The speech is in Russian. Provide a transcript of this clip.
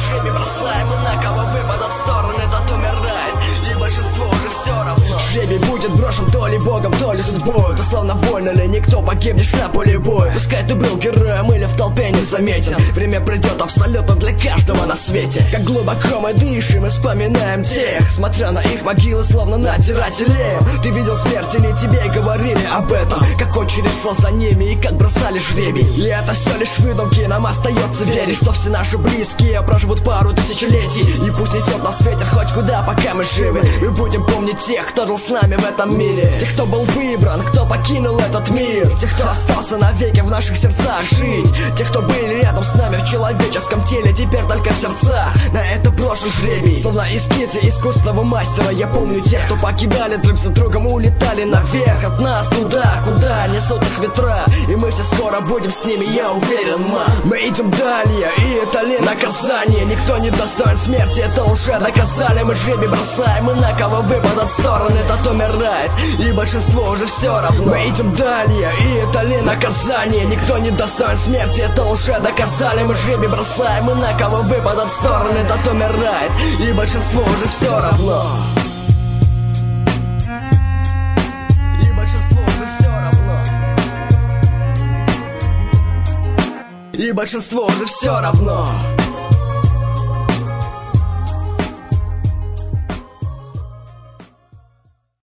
жребий бросаем, и на кого выпадут стороны, тот умирает, и большинство уже все равно. Жребий будет брошен то ли богом, то ли судьбой. Ты словно вольно ли никто, погибнешь на поле боя. Пускай ты был героем или в толпе не заметен, время придет абсолютно для каждого на свете. Как глубоко мы дышим и вспоминаем тех, смотря на их могилы, словно надзирателей. Ты видел смерть или тебе говорили об этом? Как очередь шла за ними и как бросали жребий. И это все лишь выдумки, нам остается верить, что все наши близкие проживут пару тысячелетий. И пусть несет нас ветер хоть куда, пока мы живы. Мы будем помнить тех, кто жил с нами в этом мире, тех, кто был выбран, кто покинул этот мир, тех, кто остался навеки в наших сердцах жить, тех, кто были рядом с нами в человеческом теле, теперь только в сердцах. На это брошен жребий, словно эскизы искусного мастера. Я помню тех, кто покидали друг за другом, улетали наверх от нас туда, куда несут их ветра. И мы все скоро будем с ними, я уверен, мы идем далее, и это ли наказание? Никто не достоин смерти, это уже доказали. Мы жребий бросаем, и на кого выпадут стороны, тот умирает, и большинство уже все равно. Мы идем далее, и это ли наказание? Никто не достоин смерти, это уже доказали. Мы жребий бросаем, и на кого выпадут стороны, тот умирает, и большинство уже все равно. И большинство уже все равно. И большинство уже все равно.